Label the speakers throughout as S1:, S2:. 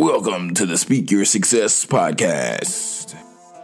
S1: Welcome to the Speak Your Success podcast.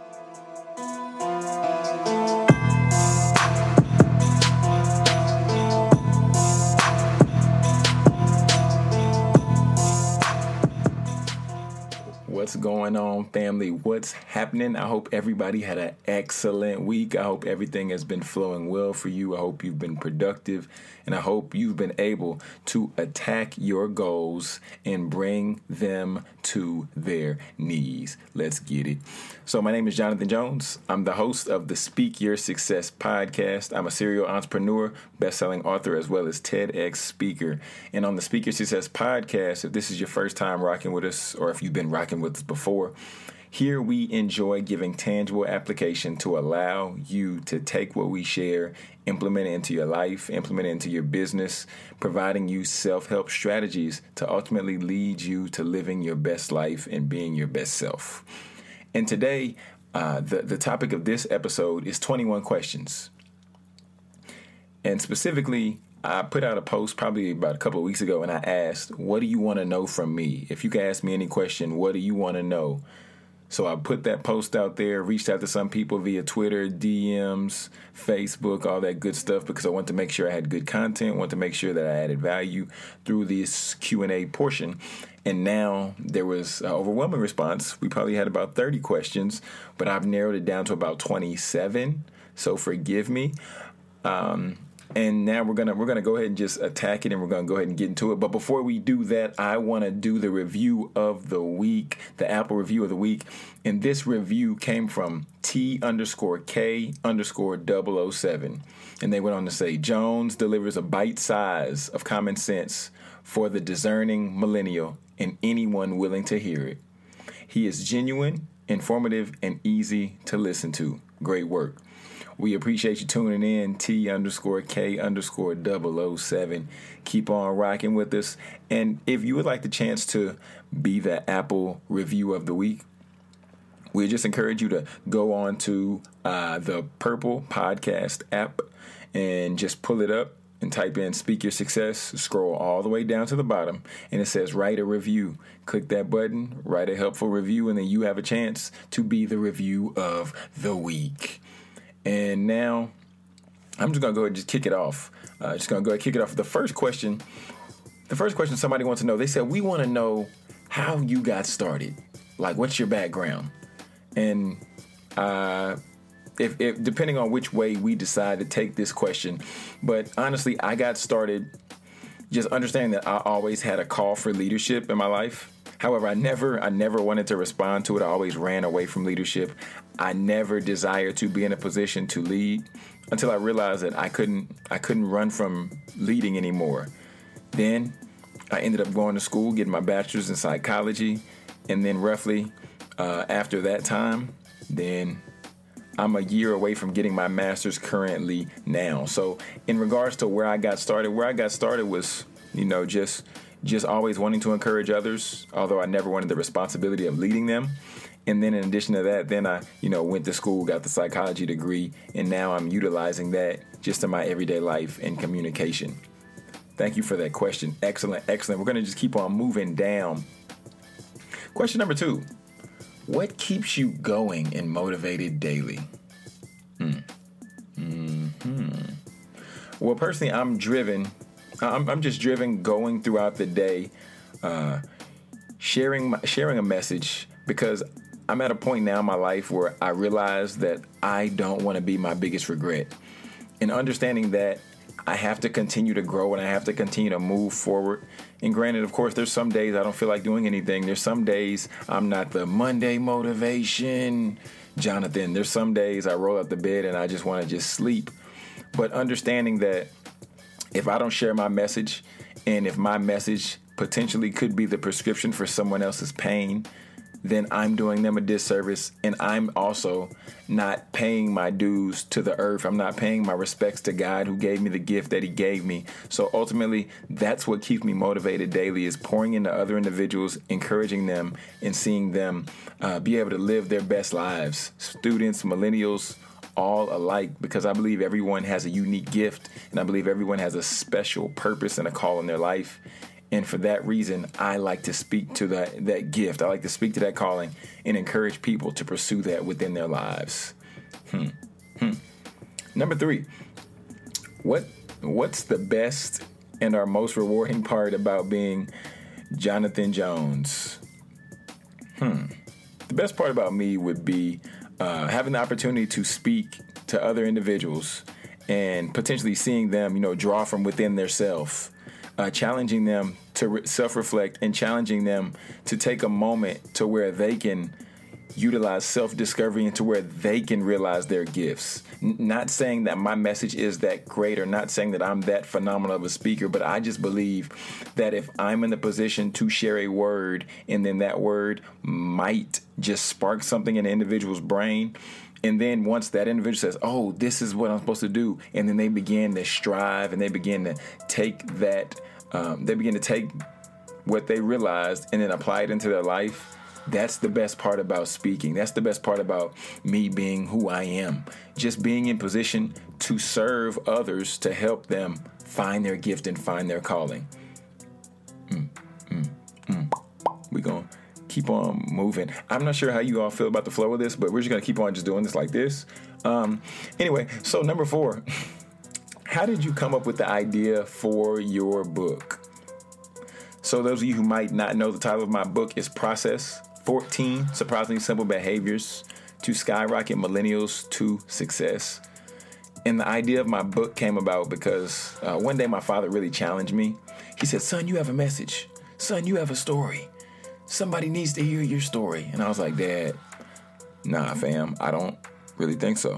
S1: What's going on, family? What's happening? I hope everybody had an excellent week. I hope everything has been flowing well for you. I hope you've been productive, and I hope you've been able to attack your goals and bring them to their knees. Let's get it. So my name is Jonathan Jones. I'm the host of the Speak Your Success podcast. I'm a serial entrepreneur, best-selling author, as well as TEDx speaker. And on the Speak Your Success podcast, if this is your first time rocking with us, or if you've been rocking with us before, here we enjoy giving tangible application to allow you to take what we share, implement it into your life, implement it into your business, providing you self-help strategies to ultimately lead you to living your best life and being your best self. And today, the topic of this episode is 21 questions. And specifically, I put out a post probably about a couple of weeks ago, and I asked, what do you want to know from me? If you can ask me any question, what do you want to know? So I put that post out there, reached out to some people via Twitter, DMs, Facebook, all that good stuff, because I wanted to make sure I had good content, wanted to make sure that I added value through this Q&A portion. And now there was an overwhelming response. We probably had about 30 questions, but I've narrowed it down to about 27. So forgive me. And now we're gonna go ahead and just attack it, and we're gonna go ahead and get into it. But before we do that, I want to do the review of the week, the Apple review of the week. And this review came from T_K_007. And they went on to say, Jones delivers a bite size of common sense for the discerning millennial and anyone willing to hear it. He is genuine, informative, and easy to listen to. Great work. We appreciate you tuning in, T_K_007. Keep on rocking with us. And if you would like the chance to be the Apple review of the week, we just encourage you to go on to the Purple Podcast app and just pull it up and type in Speak Your Success. Scroll all the way down to the bottom, and it says write a review. Click that button, write a helpful review, and then you have a chance to be the review of the week. And now I'm just going to go ahead and just kick it off. The first question somebody wants to know, they said, we want to know how you got started. Like, what's your background? And if depending on which way we decide to take this question. But honestly, I got started just understanding that I always had a call for leadership in my life. However, I never wanted to respond to it. I always ran away from leadership. I never desired to be in a position to lead until I realized that I couldn't run from leading anymore. Then I ended up going to school, getting my bachelor's in psychology, and then roughly after that time, then I'm a year away from getting my master's currently now. So in regards to where I got started was, just always wanting to encourage others, although I never wanted the responsibility of leading them. And then in addition to that, then I, went to school, got the psychology degree, and now I'm utilizing that just in my everyday life and communication. Thank you for that question. Excellent. We're going to just keep on moving down. Question number 2. What keeps you going and motivated daily? Well, personally, I'm driven. I'm just driven going throughout the day, sharing a message, because I'm at a point now in my life where I realize that I don't want to be my biggest regret. And understanding that I have to continue to grow and I have to continue to move forward. And granted, of course, there's some days I don't feel like doing anything. There's some days I'm not the Monday motivation Jonathan. There's some days I roll out the bed and I just want to just sleep. But understanding that if I don't share my message, and if my message potentially could be the prescription for someone else's pain, then I'm doing them a disservice, and I'm also not paying my dues to the earth. I'm not paying my respects to God, who gave me the gift that he gave me. So ultimately, that's what keeps me motivated daily, is pouring into other individuals, encouraging them, and seeing them be able to live their best lives. Students, millennials, all alike, because I believe everyone has a unique gift, and I believe everyone has a special purpose and a call in their life. And for that reason, I like to speak to that gift. I like to speak to that calling and encourage people to pursue that within their lives. Number 3, what's the best and our most rewarding part about being Jonathan Jones? The best part about me would be having the opportunity to speak to other individuals and potentially seeing them, draw from within their self, challenging them to self-reflect and challenging them to take a moment to where they can utilize self-discovery and to where they can realize their gifts. Not saying that my message is that great or not saying that I'm that phenomenal of a speaker, but I just believe that if I'm in the position to share a word and then that word might just spark something in an individual's brain, and then once that individual says, oh, this is what I'm supposed to do, and then they begin to strive and they begin to take that, take what they realized and then apply it into their life. That's the best part about speaking. That's the best part about me being who I am. Just being in position to serve others, to help them find their gift and find their calling. We're going to keep on moving. I'm not sure how you all feel about the flow of this, but we're just going to keep on just doing this like this. Anyway, so number 4, how did you come up with the idea for your book? So those of you who might not know, the title of my book is Process 14 Surprisingly Simple Behaviors to Skyrocket Millennials to Success. And the idea of my book came about because one day my father really challenged me. He said, son, you have a message. Son, you have a story. Somebody needs to hear your story. And I was like, Dad, nah, fam, I don't really think so.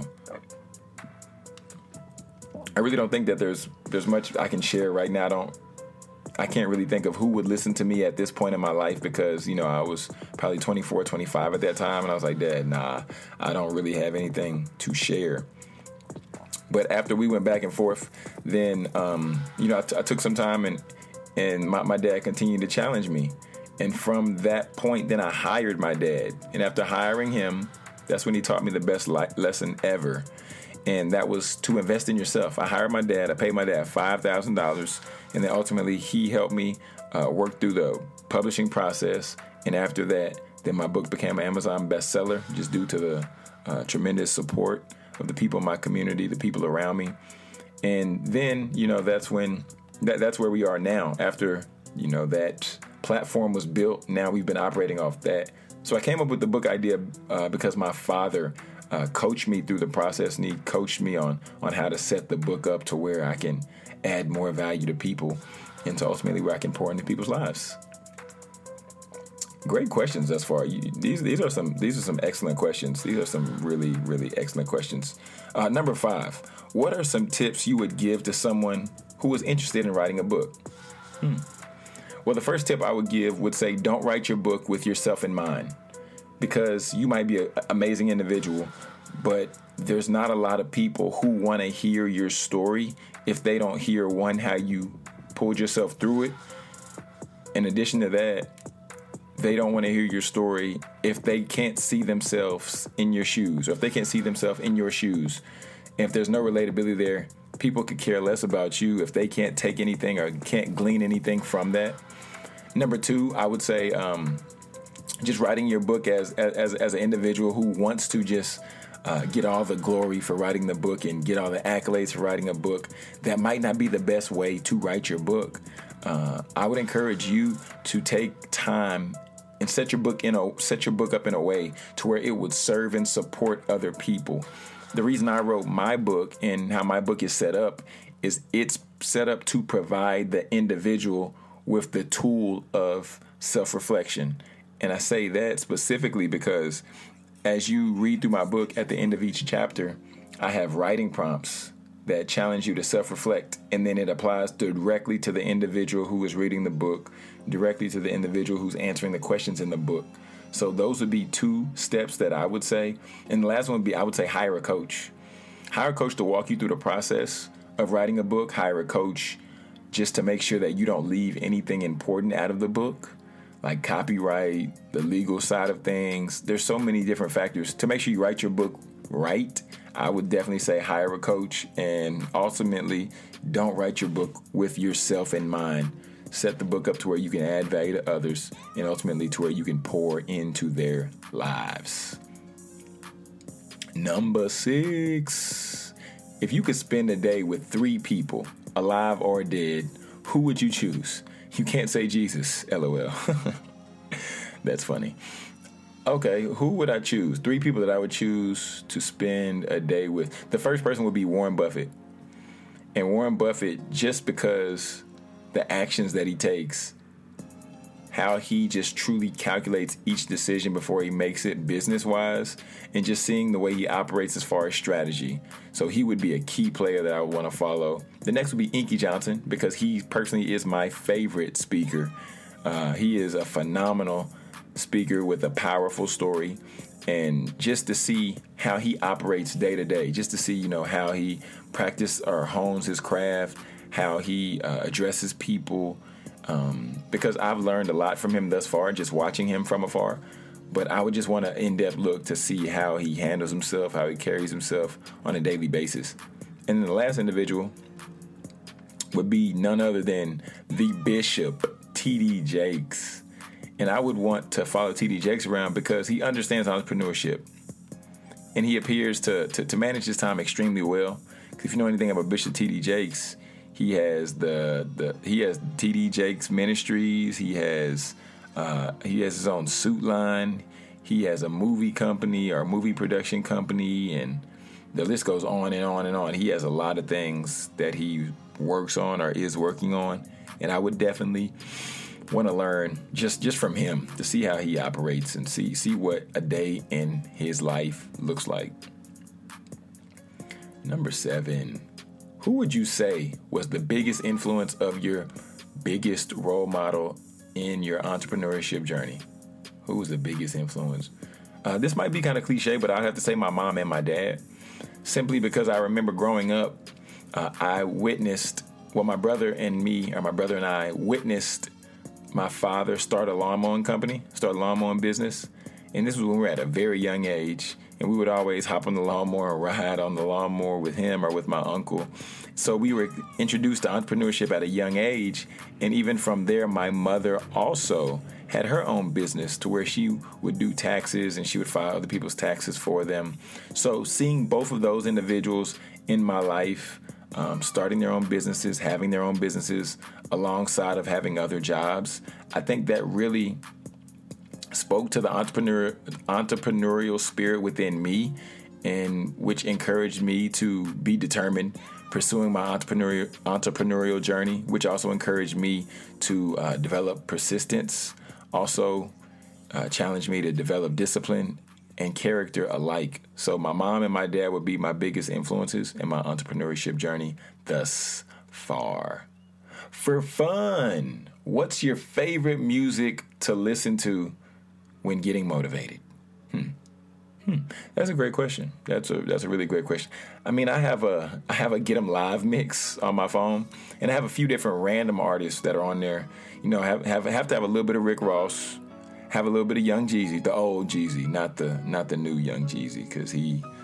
S1: I really don't think that there's much I can share right now. I can't really think of who would listen to me at this point in my life because, I was probably 24, 25 at that time. And I was like, Dad, nah, I don't really have anything to share. But after we went back and forth, then, I took some time and my dad continued to challenge me. And from that point, then I hired my dad. And after hiring him, that's when he taught me the best lesson ever. And that was to invest in yourself. I hired my dad. I paid my dad $5,000. And then ultimately he helped me work through the publishing process. And after that, then my book became an Amazon bestseller just due to the tremendous support of the people in my community, the people around me. And then, that's where we are now. After, that platform was built, now we've been operating off that. So I came up with the book idea because my father coached me through the process, and he coached me on how to set the book up to where I can add more value to people and to ultimately where I can pour into people's lives. Great questions thus far. These are some excellent questions. These are some really, really excellent questions. Number 5, what are some tips you would give to someone who is interested in writing a book? Well, the first tip I would give would say don't write your book with yourself in mind, because you might be an amazing individual, but there's not a lot of people who want to hear your story if they don't hear, one, how you pulled yourself through it. In addition to that, they don't want to hear your story if they can't see themselves in your shoes, or if they can't see themselves in your shoes. And if there's no relatability there, people could care less about you if they can't take anything or can't glean anything from that. Number 2, I would say just writing your book as an individual who wants to just get all the glory for writing the book and get all the accolades for writing a book. That might not be the best way to write your book. I would encourage you to take time and set your book up in a way to where it would serve and support other people. The reason I wrote my book and how my book is set up is it's set up to provide the individual with the tool of self-reflection. And I say that specifically because as you read through my book, at the end of each chapter, I have writing prompts that challenge you to self-reflect, and then it applies directly to the individual who is reading the book, directly to the individual who's answering the questions in the book. So those would be 2 steps that I would say. And the last one would be, I would say, hire a coach. Hire a coach to walk you through the process of writing a book. Hire a coach just to make sure that you don't leave anything important out of the book, like copyright, the legal side of things. There's so many different factors. To make sure you write your book right, I would definitely say hire a coach, and ultimately don't write your book with yourself in mind. set the book up to where you can add value to others, and ultimately to where you can pour into their lives. Number 6. If you could spend a day with 3 people, alive or dead, who would you choose? You can't say Jesus, LOL. That's funny. Okay, who would I choose? 3 people that I would choose to spend a day with. The first person would be Warren Buffett. And Warren Buffett, just because the actions that he takes, how he just truly calculates each decision before he makes it business-wise, and just seeing the way he operates as far as strategy. So he would be a key player that I would want to follow. The next would be Inky Johnson, because he personally is my favorite speaker. He is a phenomenal speaker with a powerful story. And just to see how he operates day to day, just to see, how he practices or hones his craft, how he addresses people, because I've learned a lot from him thus far, just watching him from afar. But I would just want an in-depth look to see how he handles himself, how he carries himself on a daily basis. And then the last individual would be none other than the Bishop, T.D. Jakes. And I would want to follow T.D. Jakes around because he understands entrepreneurship. And he appears to manage his time extremely well. If you know anything about Bishop T.D. Jakes, he has he has T.D. Jakes Ministries. He has his own suit line. He has a movie company or a movie production company, and the list goes on and on and on. He has a lot of things that he works on or is working on, and I would definitely want to learn just from him to see how he operates and see what a day in his life looks like. Number 7. Who would you say was the biggest influence of your biggest role model in your entrepreneurship journey? Who was the biggest influence? This might be kind of cliche, but I'd have to say my mom and my dad, simply because I remember growing up, I witnessed, my brother and I witnessed my father start a lawn mowing business. And this was when we were at a very young age. And we would always hop on the lawnmower and ride on the lawnmower with him or with my uncle. So we were introduced to entrepreneurship at a young age. And even from there, my mother also had her own business to where she would do taxes and she would file other people's taxes for them. So seeing both of those individuals in my life, starting their own businesses, having their own businesses alongside of having other jobs, I think that really spoke to the entrepreneurial spirit within me, and which encouraged me to be determined pursuing my entrepreneurial journey, which also encouraged me to develop persistence, also challenged me to develop discipline and character alike. So my mom and my dad would be my biggest influences in my entrepreneurship journey thus far. For fun, what's your favorite music to listen to when getting motivated? That's a great question. That's a really great question. I mean, I have a Get 'Em Live mix on my phone, and I have a few different random artists that are on there. Have to have a little bit of Rick Ross, have a little bit of Young Jeezy, the old Jeezy, not the new Young Jeezy, because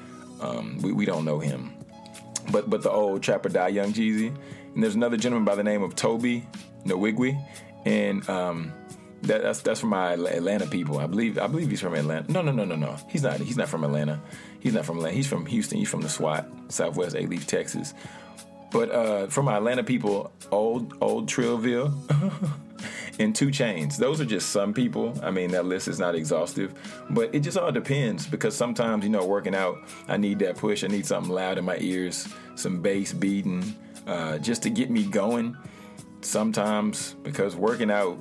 S1: we don't know him, but the old Trap or Die Young Jeezy. And there's another gentleman by the name of Toby Nwigwe, and that's from my Atlanta people. I believe he's from Atlanta. No. He's not from Atlanta. He's not from Atlanta. He's from Houston. He's from the SWAT, Southwest A-Leaf, Texas. But from my Atlanta people, old Trillville and 2 Chainz. Those are just some people. I mean, that list is not exhaustive, but it just all depends, because sometimes, working out, I need that push. I need something loud in my ears, some bass beating, just to get me going. Sometimes, because working out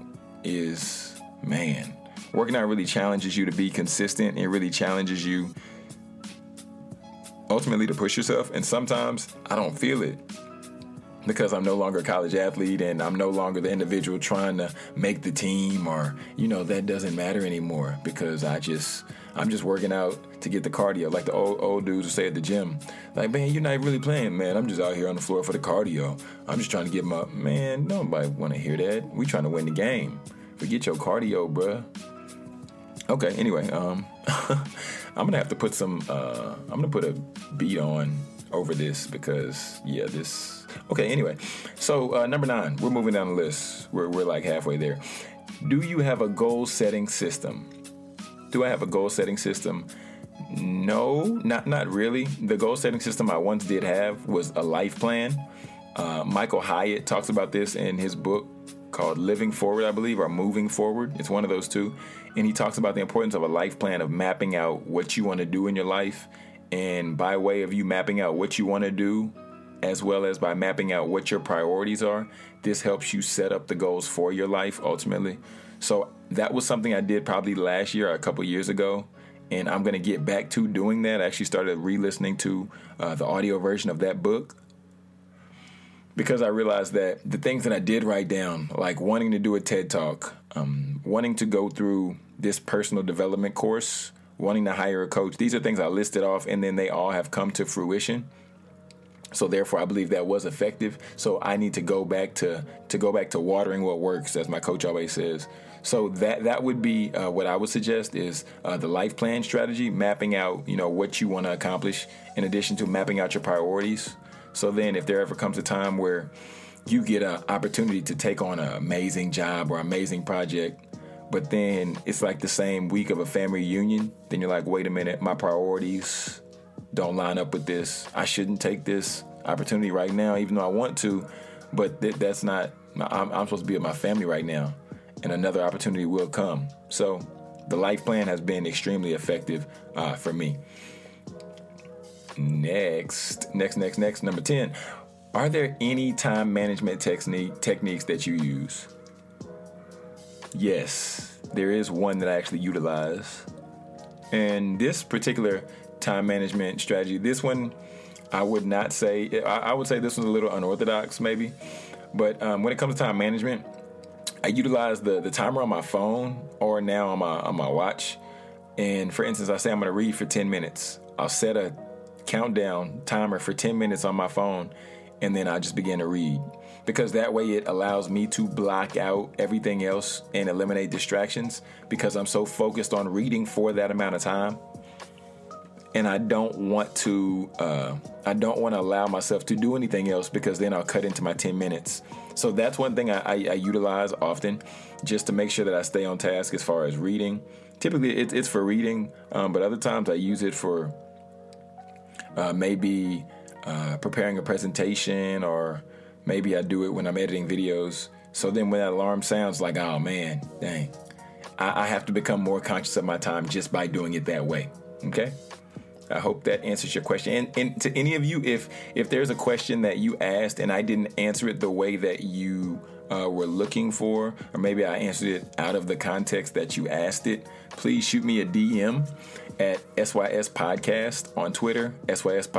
S1: really challenges you to be consistent. It really challenges you ultimately to push yourself. And sometimes I don't feel it because I'm no longer a college athlete and I'm no longer the individual trying to make the team, or, that doesn't matter anymore, because I'm just working out to get the cardio. Like the old dudes would say at the gym, like, man, you're not really playing, man. I'm just out here on the floor for the cardio. I'm just trying to get my, man, nobody want to hear that. We trying to win the game. Forget your cardio, bruh. Okay, anyway, I'm gonna have to put I'm gonna put a beat on over this because, Okay, anyway. So, number 9, we're moving down the list. We're like halfway there. Do you have a goal-setting system? Do I have a goal-setting system? No, not really. The goal-setting system I once did have was a life plan. Michael Hyatt talks about this in his book called Living Forward, I believe, or Moving Forward. It's one of those two. And he talks about the importance of a life plan, of mapping out what you want to do in your life. And by way of you mapping out what you want to do, as well as by mapping out what your priorities are, this helps you set up the goals for your life ultimately. So that was something I did probably last year or a couple years ago. And I'm going to get back to doing that. I actually started re-listening to the audio version of that book, because I realized that the things that I did write down, like wanting to do a TED Talk, wanting to go through this personal development course, wanting to hire a coach, these are things I listed off, and then they all have come to fruition. So therefore, I believe that was effective. So I need to go back to watering what works, as my coach always says. So that would be what I would suggest is the life plan strategy, mapping out what you want to accomplish, in addition to mapping out your priorities. So then if there ever comes a time where you get an opportunity to take on an amazing job or amazing project, but then it's like the same week of a family reunion, then you're like, wait a minute, my priorities don't line up with this. I shouldn't take this opportunity right now, even though I want to, but that's not, I'm supposed to be with my family right now, and another opportunity will come. So the life plan has been extremely effective for me. Next, number 10. Are there any time management techniques that you use? Yes, there is one that I actually utilize. And this particular time management strategy, this one, I would not say, I would say this was a little unorthodox maybe. But when it comes to time management, I utilize the timer on my phone or now on my watch. And for instance, I say I'm going to read for 10 minutes. I'll set a countdown timer for 10 minutes on my phone, and then I just begin to read, because that way it allows me to block out everything else and eliminate distractions, because I'm so focused on reading for that amount of time. And I don't want to allow myself to do anything else, because then I'll cut into my 10 minutes. So that's one thing I utilize often, just to make sure that I stay on task as far as reading. Typically it's for reading, but other times I use it for maybe preparing a presentation, or maybe I do it when I'm editing videos. So then when that alarm sounds, like, oh man, dang, I have to become more conscious of my time just by doing it that way. Okay? I hope that answers your question. And to any of you, if there's a question that you asked and I didn't answer it the way that you were looking for, or maybe I answered it out of the context that you asked it, please shoot me a DM at SYS Podcast on Twitter. SYS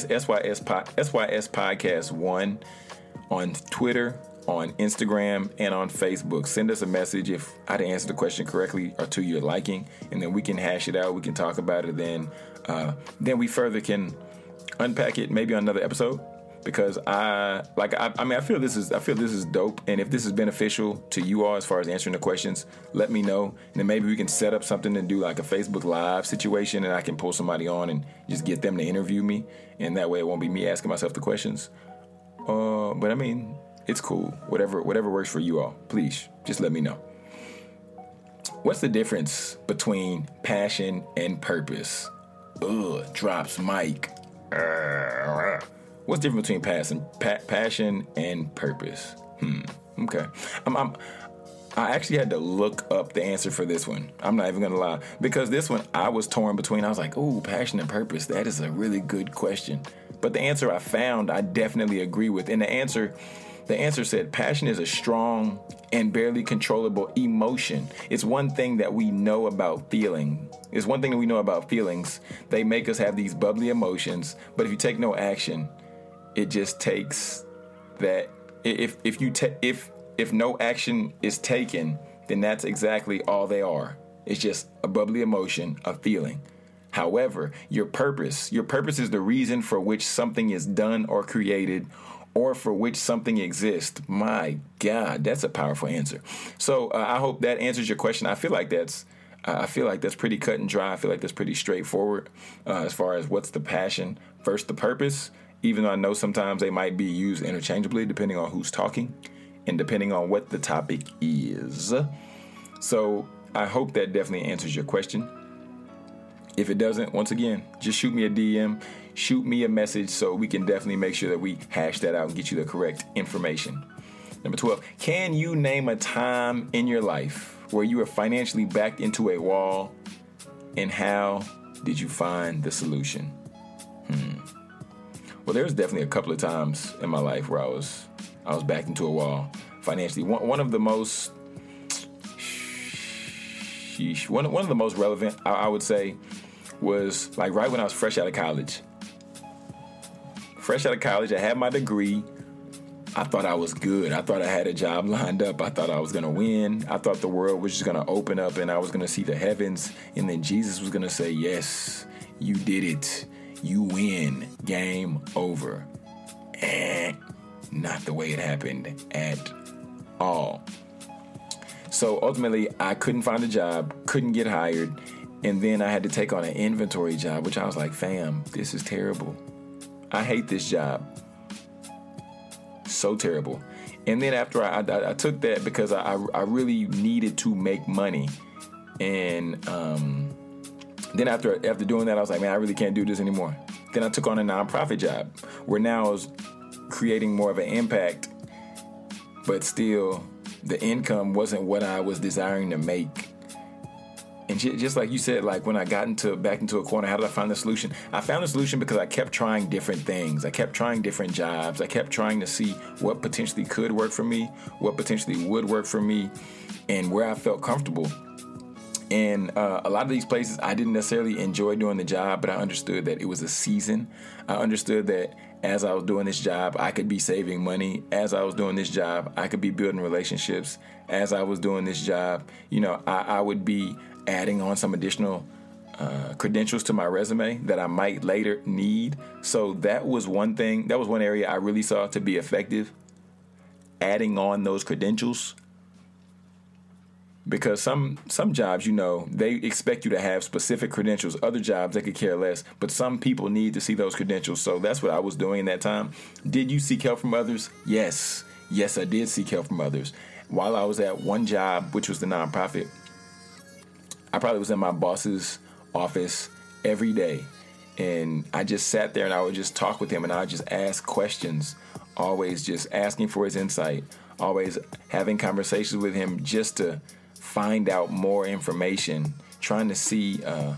S1: Podcast 1 on Twitter, on Instagram, and on Facebook. Send us a message if I didn't answer the question correctly or to your liking, and then we can hash it out. We can talk about it. Then we further can unpack it maybe on another episode. Because I feel this is dope, and if this is beneficial to you all as far as answering the questions, let me know, and then maybe we can set up something to do like a Facebook Live situation, and I can pull somebody on and just get them to interview me, and that way it won't be me asking myself the questions. But I mean, it's cool. Whatever works for you all. Please just let me know. What's the difference between passion and purpose? Drops mic. What's the difference between passion and purpose? Okay. I actually had to look up the answer for this one. I'm not even going to lie. Because this one, I was torn between. I was like, passion and purpose. That is a really good question. But the answer I found, I definitely agree with. And the answer said passion is a strong and barely controllable emotion. It's one thing that we know about feeling. It's one thing that we know about feelings. They make us have these bubbly emotions. But if you take no action, it just takes that. If no action is taken, then that's exactly all they are. It's just a bubbly emotion, a feeling. However, your purpose is the reason for which something is done or created, or for which something exists. My God, that's a powerful answer. So I hope that answers your question. I feel like that's I feel like that's pretty cut and dry. I feel like that's pretty straightforward as far as what's the passion versus the purpose, even though I know sometimes they might be used interchangeably depending on who's talking and depending on what the topic is. So I hope that definitely answers your question. If it doesn't, once again, just shoot me a DM, shoot me a message so we can definitely make sure that we hash that out and get you the correct information. Number 12, can you name a time in your life where you were financially backed into a wall, and how did you find the solution? Well, there's definitely a couple of times in my life where I was backed into a wall financially. One of the most relevant, I would say, was like right when I was fresh out of college. I had my degree. I thought I was good. I thought I had a job lined up. I thought I was going to win. I thought the world was just going to open up and I was going to see the heavens. And then Jesus was going to say, yes, you did it. You win. Game over. Not the way it happened at all. So ultimately, I couldn't find a job, couldn't get hired. And then I had to take on an inventory job, which I was like, fam, this is terrible. I hate this job. So terrible. And then after I took that because I really needed to make money. And then after doing that, I was like, man, I really can't do this anymore. Then I took on a nonprofit job where now I was creating more of an impact, but still the income wasn't what I was desiring to make. And just like you said, like when I got back into a corner, how did I find the solution? I found the solution because I kept trying different things. I kept trying different jobs. I kept trying to see what potentially could work for me, what potentially would work for me, and where I felt comfortable. And a lot of these places, I didn't necessarily enjoy doing the job, but I understood that it was a season. I understood that as I was doing this job, I could be saving money. As I was doing this job, I could be building relationships. As I was doing this job, I would be adding on some additional credentials to my resume that I might later need. So that was one thing. That was one area I really saw to be effective, adding on those credentials. Because some jobs, they expect you to have specific credentials. Other jobs, they could care less. But some people need to see those credentials. So that's what I was doing in that time. Did you seek help from others? Yes. Yes, I did seek help from others. While I was at one job, which was the nonprofit, I probably was in my boss's office every day. And I just sat there and I would just talk with him and I would just ask questions, always just asking for his insight, always having conversations with him just to find out more information, trying to see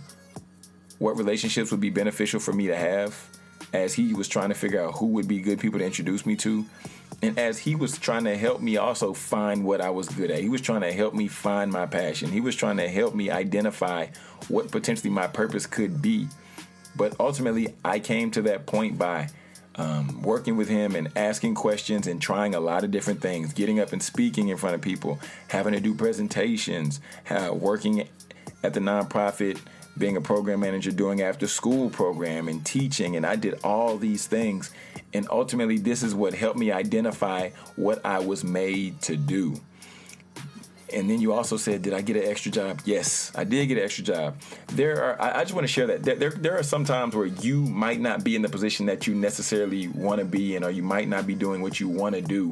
S1: what relationships would be beneficial for me to have as he was trying to figure out who would be good people to introduce me to. And as he was trying to help me also find what I was good at, he was trying to help me find my passion. He was trying to help me identify what potentially my purpose could be. But ultimately, I came to that point by working with him and asking questions and trying a lot of different things, getting up and speaking in front of people, having to do presentations, working at the nonprofit, being a program manager, doing after school program and teaching. And I did all these things. And ultimately, this is what helped me identify what I was made to do. And then you also said, did I get an extra job? Yes, I did get an extra job. I just want to share that. There are some times where you might not be in the position that you necessarily want to be in, or you might not be doing what you want to do.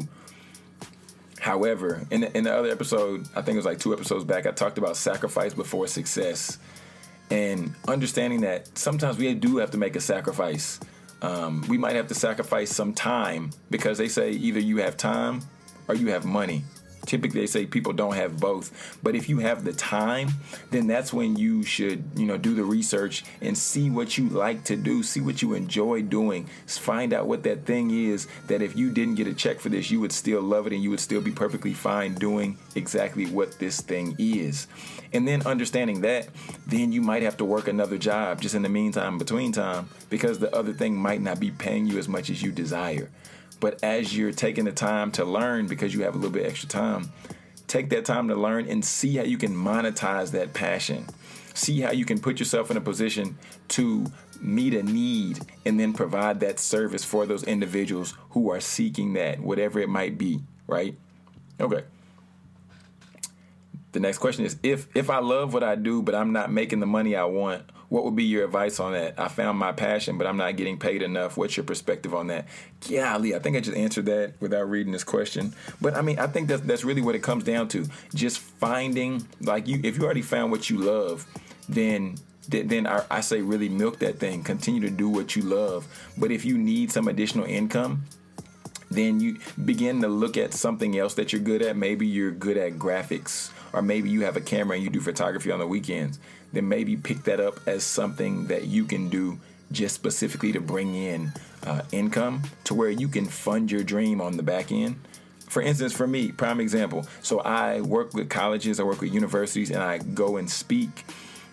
S1: However, in the other episode, I think it was like 2 episodes back, I talked about sacrifice before success. And understanding that sometimes we do have to make a sacrifice. We might have to sacrifice some time because they say either you have time or you have money. Typically, they say people don't have both. But if you have the time, then that's when you should, do the research and see what you like to do, see what you enjoy doing, find out what that thing is that if you didn't get a check for this, you would still love it and you would still be perfectly fine doing exactly what this thing is. And then understanding that, then you might have to work another job just in the meantime, between time, because the other thing might not be paying you as much as you desire. But as you're taking the time to learn, because you have a little bit extra time, take that time to learn and see how you can monetize that passion. See how you can put yourself in a position to meet a need and then provide that service for those individuals who are seeking that, whatever it might be, right? Okay. The next question is, if I love what I do, but I'm not making the money I want, what would be your advice on that? I found my passion, but I'm not getting paid enough. What's your perspective on that? Golly, I think I just answered that without reading this question. But I mean, I think that's really what it comes down to. Just finding, like, if you already found what you love, then I say really milk that thing. Continue to do what you love. But if you need some additional income, then you begin to look at something else that you're good at. Maybe you're good at graphics, or maybe you have a camera and you do photography on the weekends. Then maybe pick that up as something that you can do just specifically to bring in income to where you can fund your dream on the back end. For instance, for me, prime example. So I work with colleges, I work with universities, and I go and speak.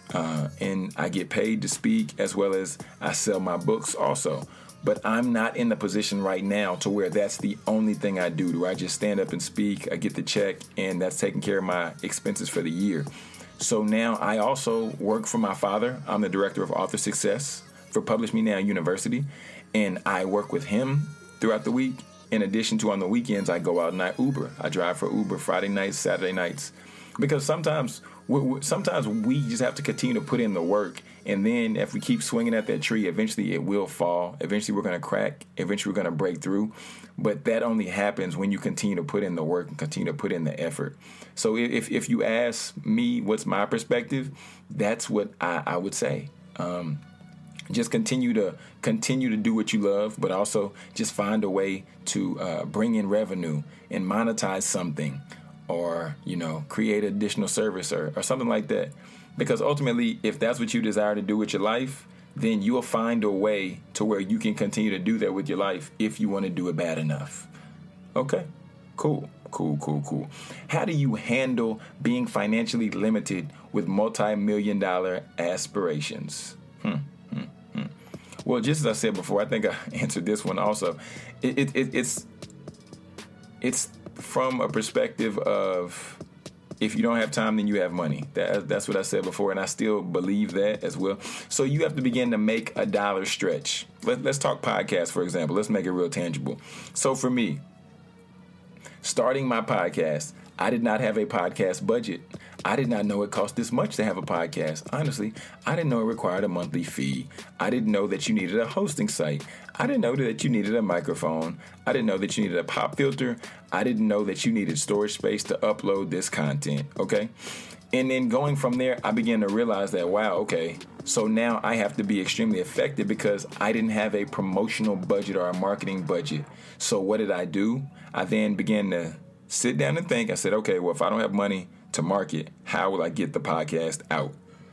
S1: And I get paid to speak, as well as I sell my books also. But I'm not in the position right now to where that's the only thing I do. Do I just stand up and speak, I get the check, and that's taking care of my expenses for the year. So now I also work for my father. I'm the director of author success for Publish Me Now University, and I work with him throughout the week. In addition to on the weekends, I go out and I Uber. I drive for Uber Friday nights, Saturday nights, because sometimes we just have to continue to put in the work. And then if we keep swinging at that tree, eventually it will fall. Eventually we're going to crack. Eventually we're going to break through. But that only happens when you continue to put in the work and continue to put in the effort. So if you ask me what's my perspective, that's what I would say. Just continue to do what you love, but also just find a way to bring in revenue and monetize something, or, create additional service or something like that. Because ultimately, if that's what you desire to do with your life, then you'll find a way to where you can continue to do that with your life if you want to do it bad enough. Okay, cool. How do you handle being financially limited with multi-million-dollar aspirations? Well, just as I said before, I think I answered this one also. It's from a perspective of, if you don't have time, then you have money. That's what I said before, and I still believe that as well. So you have to begin to make a dollar stretch. Let's talk podcast, for example. Let's make it real tangible. So for me, starting my podcast, I did not have a podcast budget. I did not know it cost this much to have a podcast. Honestly, I didn't know it required a monthly fee. I didn't know that you needed a hosting site. I didn't know that you needed a microphone. I didn't know that you needed a pop filter. I didn't know that you needed storage space to upload this content, okay? And then going from there, I began to realize that, wow, okay, so now I have to be extremely effective because I didn't have a promotional budget or a marketing budget. So what did I do? I then began to sit down and think. I said, okay, well, if I don't have money to market, how will I get the podcast out?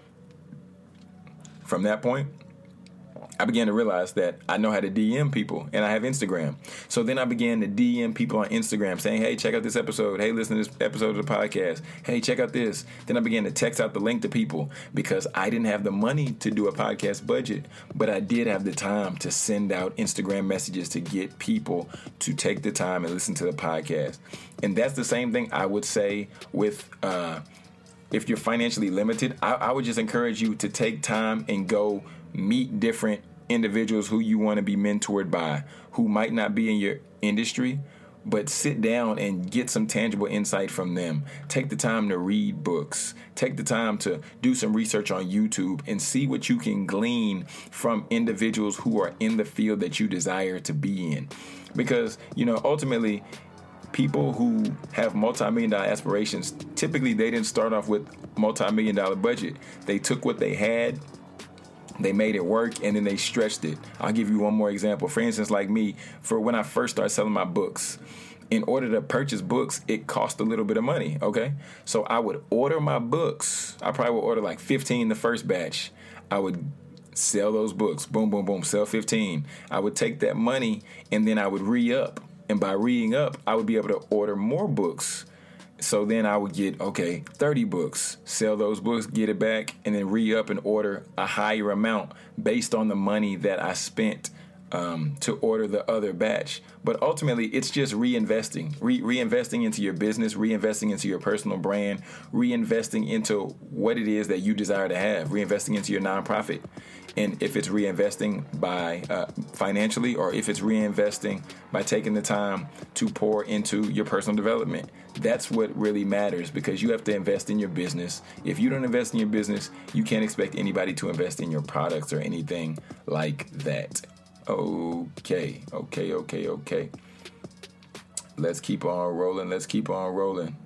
S1: From that point, I began to realize that I know how to DM people, and I have Instagram. So then I began to DM people on Instagram saying, hey, check out this episode. Hey, listen to this episode of the podcast. Hey, check out this. Then I began to text out the link to people because I didn't have the money to do a podcast budget, but I did have the time to send out Instagram messages to get people to take the time and listen to the podcast. And that's the same thing I would say with if you're financially limited. I would just encourage you to take time and go meet different individuals who you want to be mentored by, who might not be in your industry, but sit down and get some tangible insight from them. Take the time to read books. Take the time to do some research on YouTube and see what you can glean from individuals who are in the field that you desire to be in. Because, ultimately, people who have multi-million-dollar aspirations, typically they didn't start off with multi-million-dollar budget. They took what they had, they made it work, and then they stretched it. I'll give you one more example. For instance, like me, for when I first started selling my books, in order to purchase books, it cost a little bit of money, okay? So I would order my books. I probably would order like 15 the first batch. I would sell those books. Boom, boom, boom, sell 15. I would take that money, and then I would re-up. And by re-ing up, I would be able to order more books. So then I would get, 30 books, sell those books, get it back, and then re-up and order a higher amount based on the money that I spent to order the other batch. But ultimately, it's just reinvesting, reinvesting into your business, reinvesting into your personal brand, reinvesting into what it is that you desire to have, reinvesting into your nonprofit. And if it's reinvesting by financially, or if it's reinvesting by taking the time to pour into your personal development, that's what really matters, because you have to invest in your business. If you don't invest in your business, you can't expect anybody to invest in your products or anything like that. Okay. Let's keep on rolling.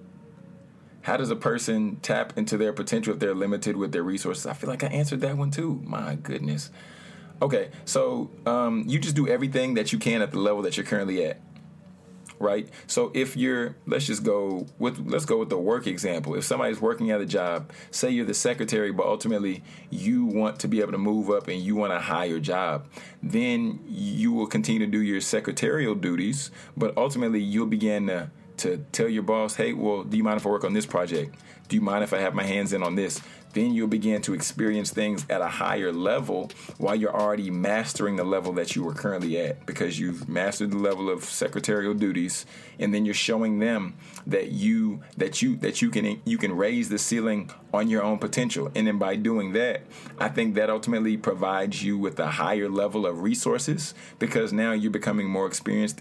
S1: How does a person tap into their potential if they're limited with their resources? I feel like I answered that one too. My goodness. Okay, so you just do everything that you can at the level that you're currently at, right? So if let's go with the work example. If somebody's working at a job, say you're the secretary, but ultimately you want to be able to move up and you want a higher job, then you will continue to do your secretarial duties, but ultimately you'll begin to tell your boss, hey, well, do you mind if I work on this project? Do you mind if I have my hands in on this? Then you'll begin to experience things at a higher level while you're already mastering the level that you were currently at, because you've mastered the level of secretarial duties, and then you're showing them that you can raise the ceiling on your own potential. And then by doing that, I think that ultimately provides you with a higher level of resources, because now you're becoming more experienced,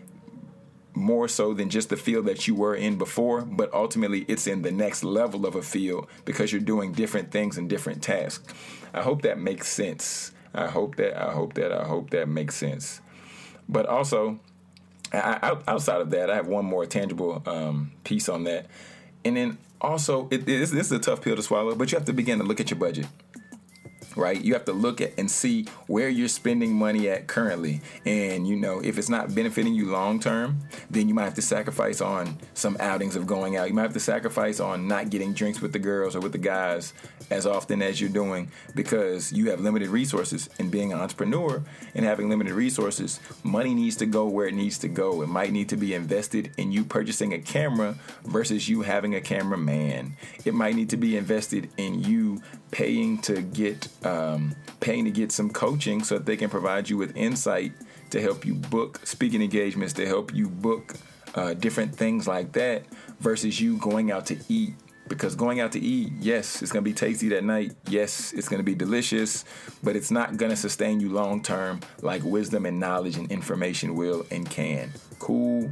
S1: more so than just the field that you were in before, but ultimately it's in the next level of a field because you're doing different things and different tasks. I hope that makes sense. I hope that makes sense. But also, outside of that, I have one more tangible piece on that. And then also, this is a tough pill to swallow, but you have to begin to look at your budget. Right? You have to look at and see where you're spending money at currently. And, if it's not benefiting you long term, then you might have to sacrifice on some outings of going out. You might have to sacrifice on not getting drinks with the girls or with the guys as often as you're doing, because you have limited resources. And being an entrepreneur and having limited resources, money needs to go where it needs to go. It might need to be invested in you purchasing a camera versus you having a cameraman. It might need to be invested in you paying to get some coaching so that they can provide you with insight to help you book speaking engagements, to help you book different things like that, versus you going out to eat. Because going out to eat, yes, it's going to be tasty that night. Yes, it's going to be delicious, but it's not going to sustain you long term like wisdom and knowledge and information will and can. Cool.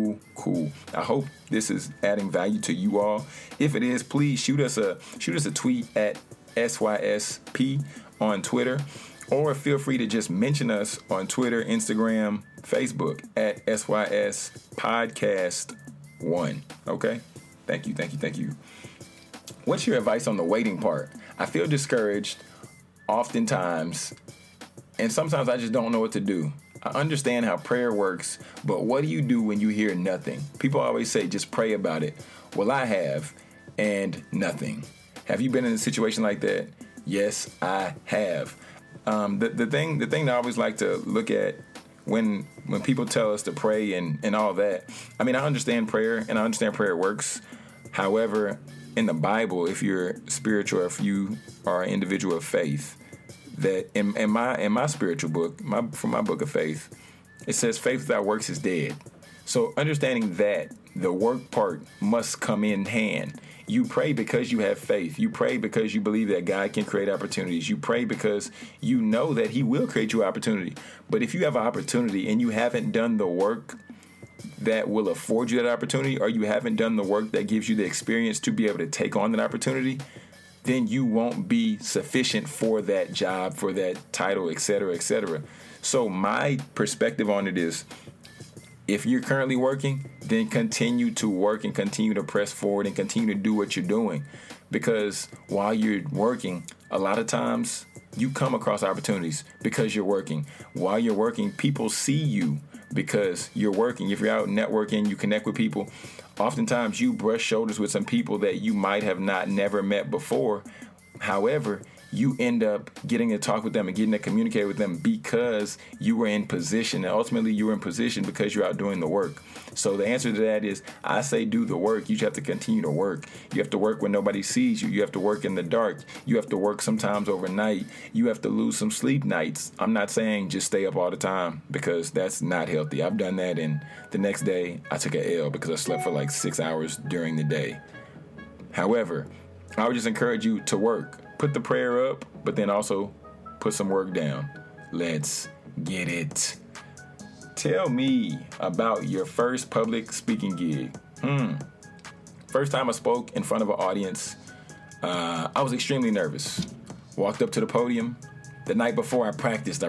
S1: I hope this is adding value to you all. If it is, please shoot us a tweet at SYSP on Twitter, or feel free to just mention us on Twitter, Instagram, Facebook at SYS Podcast 1. Okay? Thank you. What's your advice on the waiting part? I feel discouraged oftentimes, and sometimes I just don't know what to do. I understand how prayer works, but what do you do when you hear nothing? People always say, just pray about it. Well, I have, and nothing. Have you been in a situation like that? Yes, I have. The thing that I always like to look at when people tell us to pray and all that, I mean, I understand prayer and I understand prayer works. However, in the Bible, if you're spiritual, if you are an individual of faith, that in my spiritual book, from my book of faith, it says faith without works is dead. So understanding that the work part must come in hand. You pray because you have faith. You pray because you believe that God can create opportunities. You pray because you know that He will create you opportunity. But if you have an opportunity and you haven't done the work that will afford you that opportunity, or you haven't done the work that gives you the experience to be able to take on that opportunity, then you won't be sufficient for that job, for that title, et cetera, et cetera. So my perspective on it is, if you're currently working, then continue to work and continue to press forward and continue to do what you're doing. Because while you're working, a lot of times you come across opportunities because you're working. While you're working, people see you because you're working. If you're out networking, you connect with people. Oftentimes you brush shoulders with some people that you might have never met before. However, you end up getting to talk with them and getting to communicate with them because you were in position. And ultimately, you were in position because you're out doing the work. So the answer to that is, I say do the work. You just have to continue to work. You have to work when nobody sees you. You have to work in the dark. You have to work sometimes overnight. You have to lose some sleep nights. I'm not saying just stay up all the time because that's not healthy. I've done that, and the next day I took an L because I slept for like 6 hours during the day. However, I would just encourage you to work. Put the prayer up, but then also put some work down. Let's get it. Tell me about your first public speaking gig. First time I spoke in front of an audience, I was extremely nervous. Walked up to the podium. The night before I practiced.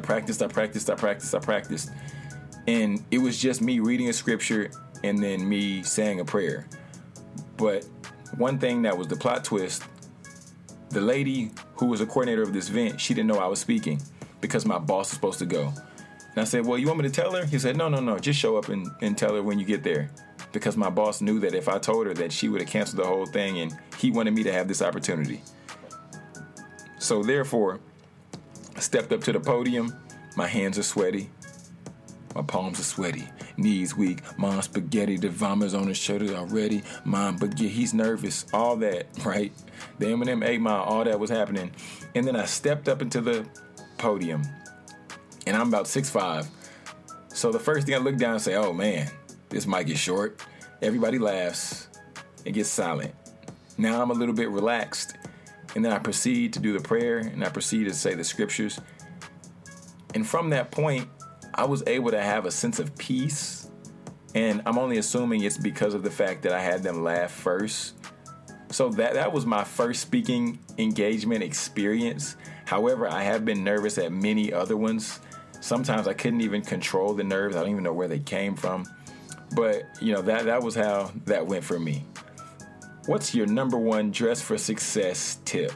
S1: And it was just me reading a scripture and then me saying a prayer. But one thing that was the plot twist, the lady who was a coordinator of this event, she didn't know I was speaking because my boss was supposed to go. And I said, well, you want me to tell her? He said, no, just show up and tell her when you get there. Because my boss knew that if I told her that she would have canceled the whole thing, and he wanted me to have this opportunity. So therefore, I stepped up to the podium. My hands are sweaty. My palms are sweaty. Knees weak. Mom spaghetti. The vomit's on his shoulders already. Mom, but yeah, he's nervous. All that, right? The Eminem 8 Mile, all that was happening. And then I stepped up into the podium. And I'm about 6'5". So the first thing I look down and say, oh man, this mic is short. Everybody laughs. It gets silent. Now I'm a little bit relaxed. And then I proceed to do the prayer and I proceed to say the scriptures. And from that point, I was able to have a sense of peace. And I'm only assuming it's because of the fact that I had them laugh first. So that was my first speaking engagement experience. However, I have been nervous at many other ones. Sometimes I couldn't even control the nerves. I don't even know where they came from. But, that was how that went for me. What's your number one dress for success tip?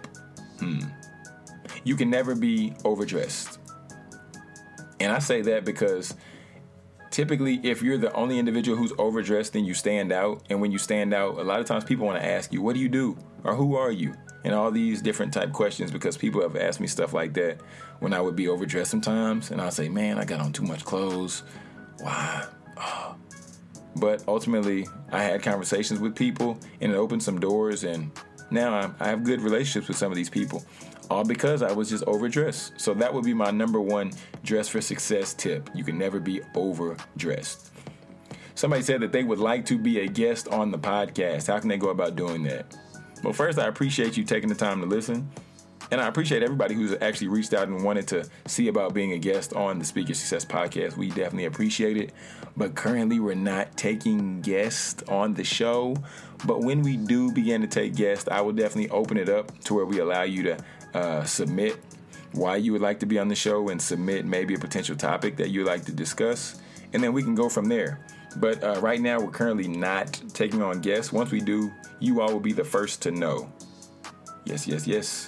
S1: You can never be overdressed. And I say that because typically if you're the only individual who's overdressed, then you stand out. And when you stand out, a lot of times people want to ask you, what do you do? Or who are you? And all these different type questions, because people have asked me stuff like that when I would be overdressed sometimes. And I'll say, man, I got on too much clothes. Why? Oh. But ultimately, I had conversations with people and it opened some doors. And now I have good relationships with some of these people, all because I was just overdressed. So that would be my number one dress for success tip. You can never be overdressed. Somebody said that they would like to be a guest on the podcast. How can they go about doing that? Well, first, I appreciate you taking the time to listen. And I appreciate everybody who's actually reached out and wanted to see about being a guest on the Speak Your Success podcast. We definitely appreciate it. But currently, we're not taking guests on the show. But when we do begin to take guests, I will definitely open it up to where we allow you to submit why you would like to be on the show and submit maybe a potential topic that you'd like to discuss. And then we can go from there. But right now, we're currently not taking on guests. Once we do, you all will be the first to know. Yes.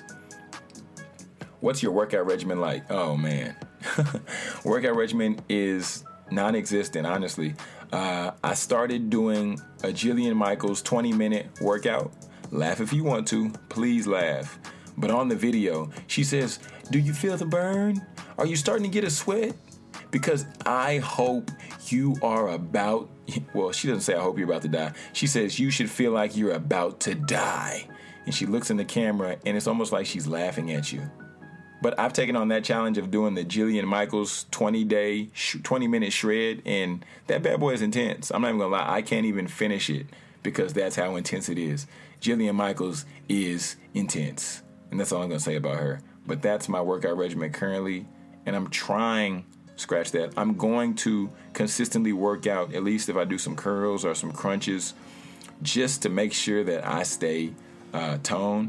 S1: What's your workout regimen like? Oh, man. Workout regimen is non-existent, honestly. I started doing a Jillian Michaels 20-minute workout. Laugh if you want to. Please laugh. But on the video, she says, do you feel the burn? Are you starting to get a sweat? Because I hope you are about, well, she doesn't say I hope you're about to die. She says you should feel like you're about to die. And she looks in the camera and it's almost like she's laughing at you. But I've taken on that challenge of doing the Jillian Michaels 20-minute shred. And that bad boy is intense. I'm not even going to lie. I can't even finish it because that's how intense it is. Jillian Michaels is intense. And that's all I'm going to say about her. But that's my workout regimen currently. And I'm trying... Scratch that. I'm going to consistently work out, at least if I do some curls or some crunches, just to make sure that I stay toned.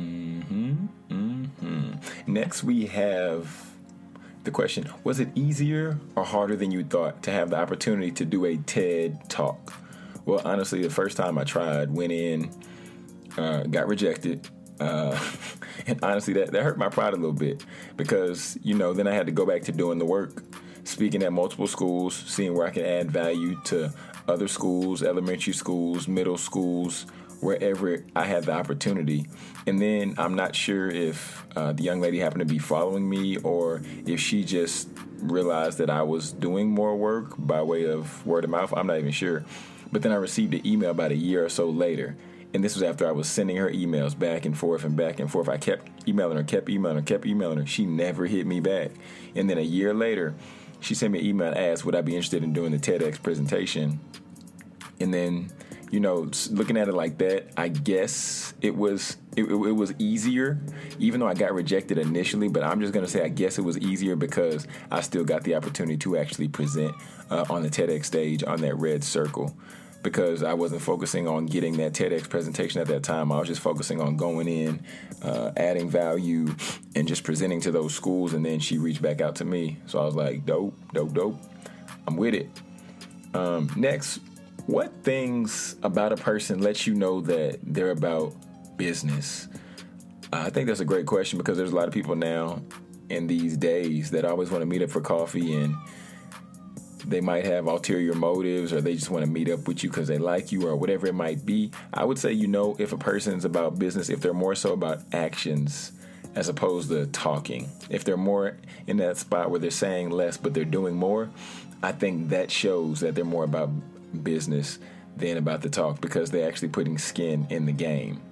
S1: Next, we have the question, was it easier or harder than you thought to have the opportunity to do a TED Talk? Well, honestly, the first time I tried, went in, got rejected. And honestly, that hurt my pride a little bit because, then I had to go back to doing the work, speaking at multiple schools, seeing where I can add value to other schools, elementary schools, middle schools, wherever I had the opportunity. And then I'm not sure if the young lady happened to be following me or if she just realized that I was doing more work by way of word of mouth. I'm not even sure. But then I received an email about a year or so later. And this was after I was sending her emails back and forth and back and forth. I kept emailing her. She never hit me back. And then a year later, she sent me an email and asked, would I be interested in doing the TEDx presentation? And then, looking at it like that, I guess it was easier, even though I got rejected initially. But I'm just going to say I guess it was easier because I still got the opportunity to actually present on the TEDx stage on that red circle. Because I wasn't focusing on getting that TEDx presentation at that time. I was just focusing on going in, adding value, and just presenting to those schools. And then she reached back out to me. So I was like, dope. I'm with it. Next, what things about a person lets you know that they're about business? I think that's a great question because there's a lot of people now in these days that always want to meet up for coffee, and they might have ulterior motives, or they just want to meet up with you because they like you or whatever it might be. I would say, if a person's about business, if they're more so about actions as opposed to talking, if they're more in that spot where they're saying less but they're doing more, I think that shows that they're more about business than about the talk because they're actually putting skin in the game.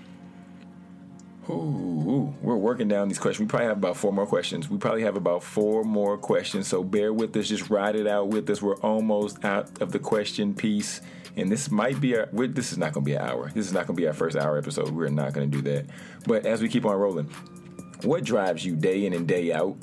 S1: We're working down these questions. We probably have about 4 more questions. So bear with us. Just ride it out with us. We're almost out of the question piece. And this might be this is not going to be an hour. This is not going to be our first hour episode. We're not going to do that. But as we keep on rolling, what drives you day in and day out?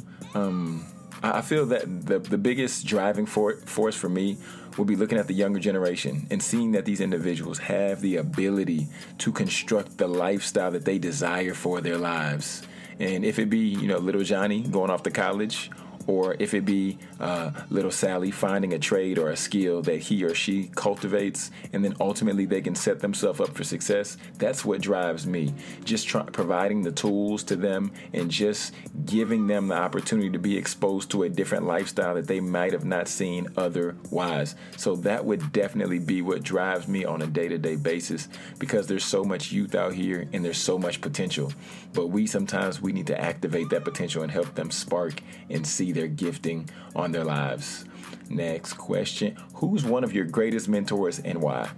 S1: I feel that the biggest driving force for me will be looking at the younger generation and seeing that these individuals have the ability to construct the lifestyle that they desire for their lives. And if it be, little Johnny going off to college, or if it be little Sally finding a trade or a skill that he or she cultivates, and then ultimately they can set themselves up for success, that's what drives me. Just providing the tools to them and just giving them the opportunity to be exposed to a different lifestyle that they might have not seen otherwise. So that would definitely be what drives me on a day-to-day basis, because there's so much youth out here and there's so much potential. But sometimes we need to activate that potential and help them spark and see their gifting on their lives. Next question. Who's one of your greatest mentors and why?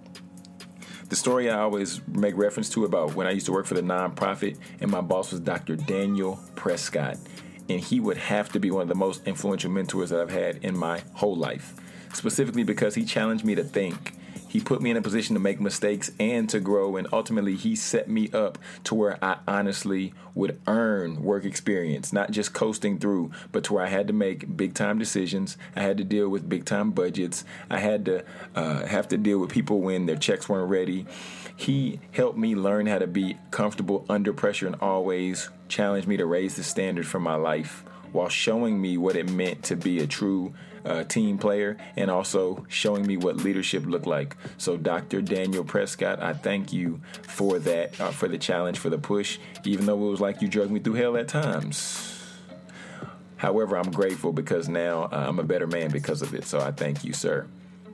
S1: The story I always make reference to about when I used to work for the nonprofit and my boss was Dr. Daniel Prescott. And he would have to be one of the most influential mentors that I've had in my whole life. Specifically because he challenged me to think. He put me in a position to make mistakes and to grow, and ultimately he set me up to where I honestly would earn work experience, not just coasting through, but to where I had to make big-time decisions. I had to deal with big-time budgets. I had to have to deal with people when their checks weren't ready. He helped me learn how to be comfortable under pressure and always challenged me to raise the standard for my life, while showing me what it meant to be a true team player, and also showing me what leadership looked like. So Dr. Daniel Prescott, I thank you for that, for the challenge, for the push, even though it was like you dragged me through hell at times. However, I'm grateful because now I'm a better man because of it. So I thank you, sir.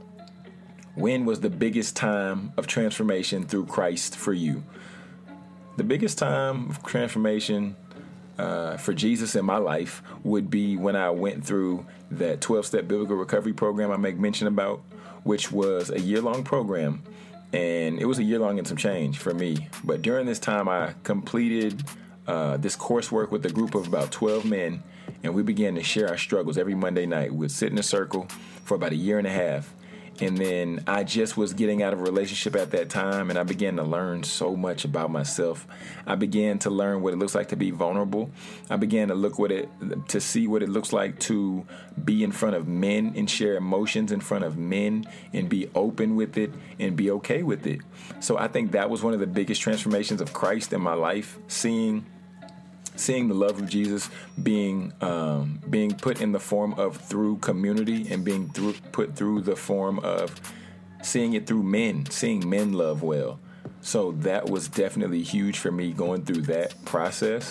S1: When was the biggest time of transformation through Christ for you? The biggest time of transformation for Jesus in my life would be when I went through that 12-step biblical recovery program I make mention about, which was a year-long program. And it was a year-long and some change for me. But during this time, I completed this coursework with a group of about 12 men, and we began to share our struggles every Monday night. We'd sit in a circle for about a year and a half. And then I just was getting out of a relationship at that time, and I began to learn so much about myself. I began to learn what it looks like to be vulnerable. I began to see what it looks like to be in front of men and share emotions in front of men and be open with it and be okay with it. So I think that was one of the biggest transformations of Christ in my life, seeing the love of Jesus being put in the form of through community, and being put through the form of seeing it through men, seeing men love well. So that was definitely huge for me going through that process.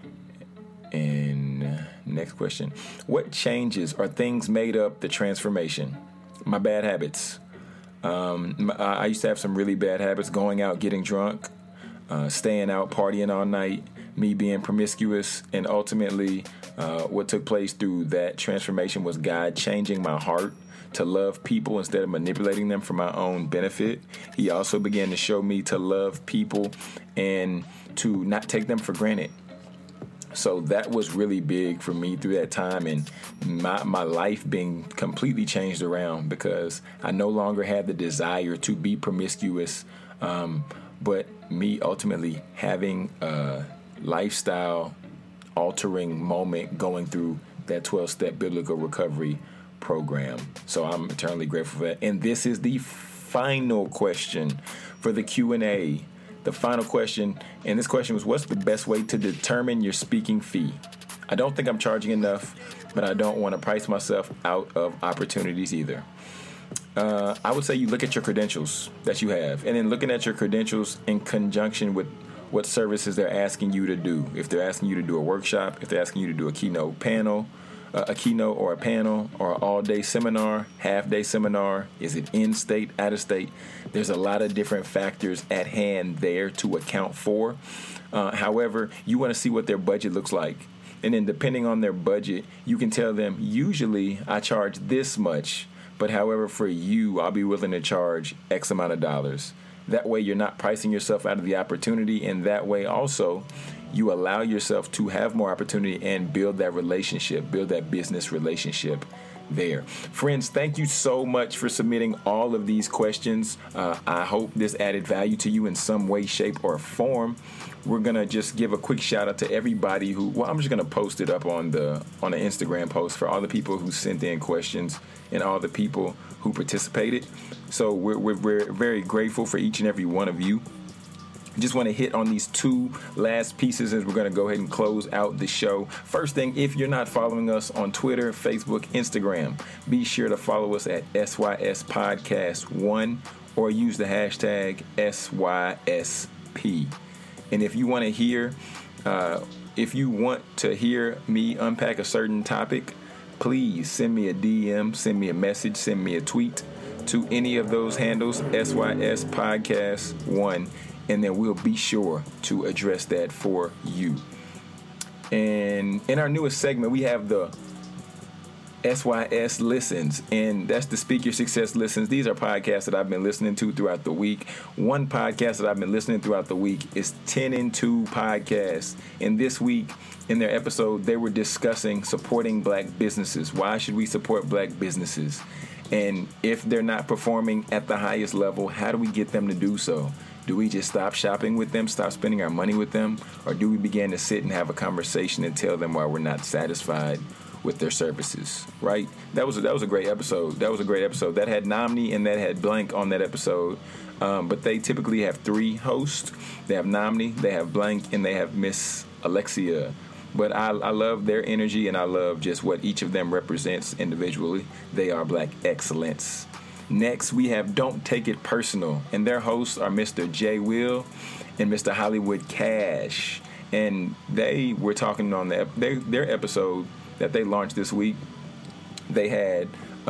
S1: And next question. What changes or things made up the transformation? My bad habits. I used to have some really bad habits: going out, getting drunk, staying out, partying all night, me being promiscuous, and ultimately what took place through that transformation was God changing my heart to love people instead of manipulating them for my own benefit. He also began to show me to love people and to not take them for granted. So that was really big for me through that time, and my life being completely changed around because I no longer had the desire to be promiscuous, but me ultimately having a lifestyle altering moment going through that 12-step biblical recovery program. So I'm eternally grateful for that. And this is the final question for the Q&A. The final question, and this question was, what's the best way to determine your speaking fee? I don't think I'm charging enough, but I don't want to price myself out of opportunities either. I would say you look at your credentials that you have, and then looking at your credentials in conjunction with what services they're asking you to do. If they're asking you to do a workshop, if they're asking you to do a keynote or a panel or an all-day seminar, half-day seminar, is it in-state, out-of-state? There's a lot of different factors at hand there to account for. However, you want to see what their budget looks like. And then depending on their budget, you can tell them, usually I charge this much, but however, for you, I'll be willing to charge X amount of dollars. That way you're not pricing yourself out of the opportunity, and that way also you allow yourself to have more opportunity and build that relationship, build that business relationship there. Friends, thank you so much for submitting all of these questions. I hope this added value to you in some way, shape, or form. We're going to just give a quick shout out to everybody I'm just going to post it up on the Instagram post for all the people who sent in questions and all the people who participated. So we're very grateful for each and every one of you. Just want to hit on these two last pieces as we're going to go ahead and close out the show. First thing, if you're not following us on Twitter, Facebook, Instagram, be sure to follow us at SYS Podcast 1 or use the hashtag SYSP. And if you want to hear me unpack a certain topic, please send me a DM, send me a message, send me a tweet to any of those handles, SYS Podcast 1. And then we'll be sure to address that for you. And in our newest segment, we have the SYS Listens, and that's the Speak Your Success Listens. These are podcasts that I've been listening to throughout the week. One podcast that I've been listening throughout the week is 10 and 2 Podcasts. And this week, in their episode, they were discussing supporting black businesses. Why should we support black businesses? And if they're not performing at the highest level, how do we get them to do so? Do we just stop shopping with them, stop spending our money with them? Or do we begin to sit and have a conversation and tell them why we're not satisfied with their services, right? That was a great episode. That had Nomni and that had Blank on that episode. But they typically have 3 hosts. They have Nomni, they have Blank, and they have Miss Alexia. But I love their energy, and I love just what each of them represents individually. They are black excellence. Next, we have Don't Take It Personal, and their hosts are Mr. Jay Will and Mr. Hollywood Cash. And they were talking on their episode that they launched this week. They had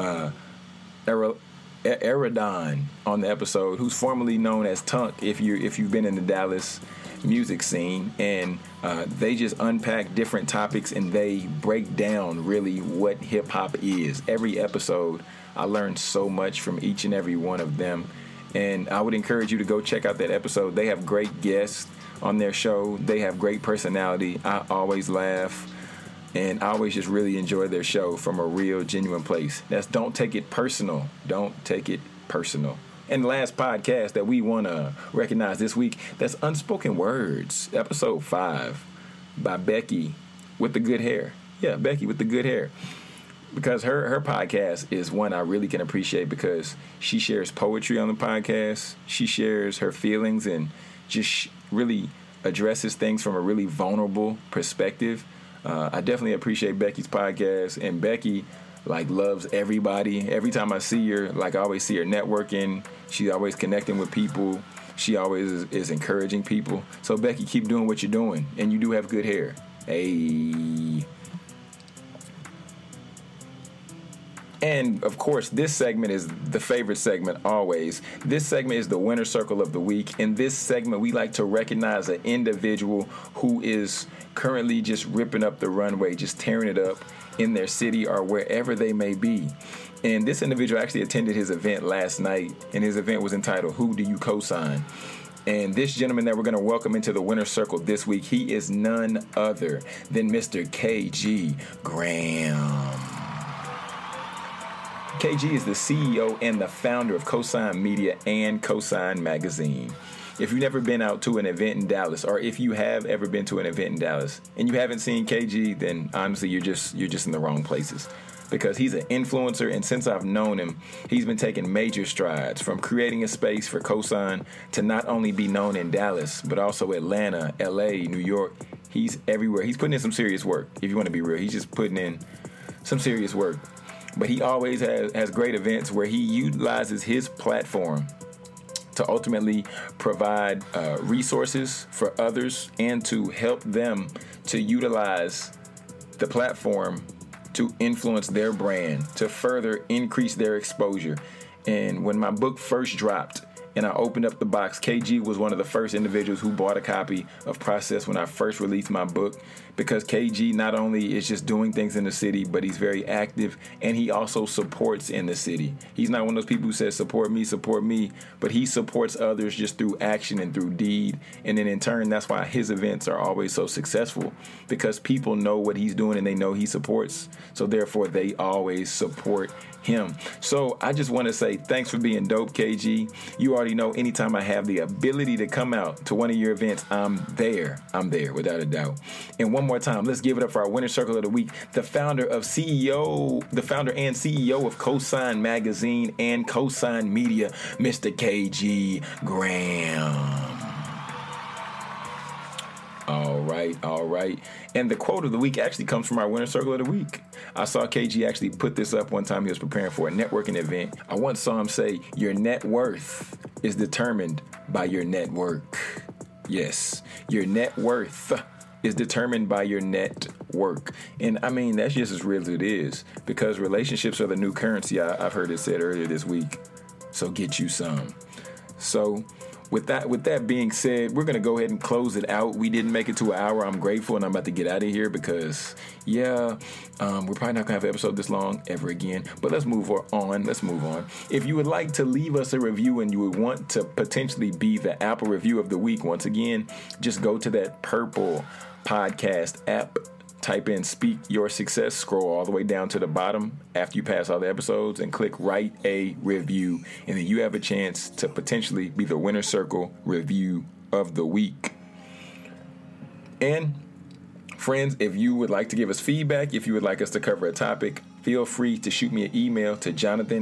S1: Eridon on the episode, who's formerly known as Tunk if you've been in the Dallas music scene, and they just unpack different topics and they break down really what hip-hop is. Every episode, I learned so much from each and every one of them, and I would encourage you to go check out that episode. They have great guests on their show. They have great personality. I always laugh, and I always just really enjoy their show from a real, genuine place. That's Don't Take It Personal. Don't Take It Personal. And the last podcast that we want to recognize this week, that's Unspoken Words, episode 5, by Becky with the good hair. Yeah, Becky with the good hair. Because her podcast is one I really can appreciate because she shares poetry on the podcast. She shares her feelings and just really addresses things from a really vulnerable perspective. I definitely appreciate Becky's podcast, and Becky loves everybody. Every time I see her, I always see her networking. She's always connecting with people. She always is encouraging people. So Becky, keep doing what you're doing, and you do have good hair. Hey. And, of course, this segment is the favorite segment always. This segment is the Winner Circle of the Week. In this segment, we like to recognize an individual who is currently just ripping up the runway, just tearing it up in their city or wherever they may be. And this individual actually attended his event last night, and his event was entitled, Who Do You Co-Sign? And this gentleman that we're going to welcome into the Winner Circle this week, he is none other than Mr. KG Graham. KG is the CEO and the founder of Cosign Media and Cosign Magazine. If you've never been out to an event in Dallas, or if you have ever been to an event in Dallas and you haven't seen KG, then honestly, you're just in the wrong places, because he's an influencer, and since I've known him, he's been taking major strides from creating a space for Cosign to not only be known in Dallas, but also Atlanta, LA, New York. He's everywhere. He's putting in some serious work. If you want to be real, he's just putting in some serious work. But he always has great events where he utilizes his platform to ultimately provide resources for others and to help them to utilize the platform to influence their brand, to further increase their exposure. And when my book first dropped and I opened up the box, KG was one of the first individuals who bought a copy of Process when I first released my book, because KG not only is just doing things in the city, but he's very active, and he also supports in the city. He's not one of those people who says, support me, but he supports others just through action and through deed. And then in turn, that's why his events are always so successful, because people know what he's doing and they know he supports. So therefore, they always support him. So I just want to say thanks for being dope, KG. You already know anytime I have the ability to come out to one of your events, I'm there without a doubt. And one more time, let's give it up for our Winner Circle of the Week, the founder and CEO of Cosign Magazine and Cosign Media, Mr. KG Graham. All right. And the quote of the week actually comes from our Winner Circle of the Week. I saw KG actually put this up one time he was preparing for a networking event. I once saw him say, your net worth is determined by your network. Yes, your net worth is determined by your network. And I mean, that's just as real as it is, because relationships are the new currency. I've heard it said earlier this week. So get you some. So with that being said, we're going to go ahead and close it out. We didn't make it to an hour. I'm grateful, and I'm about to get out of here because, we're probably not going to have an episode this long ever again. But let's move on. If you would like to leave us a review and you would want to potentially be the Apple review of the week, once again, just go to that purple podcast app, type in Speak Your Success, scroll all the way down to the bottom after you pass all the episodes, and click Write a Review. And then you have a chance to potentially be the Winner Circle review of the week. And friends, if you would like to give us feedback, if you would like us to cover a topic, feel free to shoot me an email to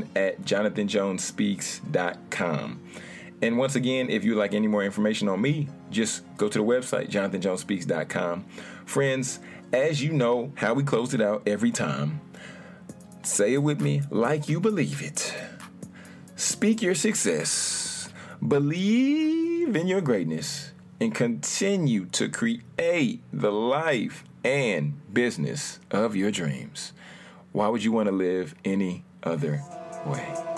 S1: jonathan@jonathanjonespeaks.com. And once again, if you'd like any more information on me, just go to the website, jonathanjonespeaks.com. Friends, as you know how we close it out every time, say it with me like you believe it. Speak your success, believe in your greatness, and continue to create the life and business of your dreams. Why would you want to live any other way?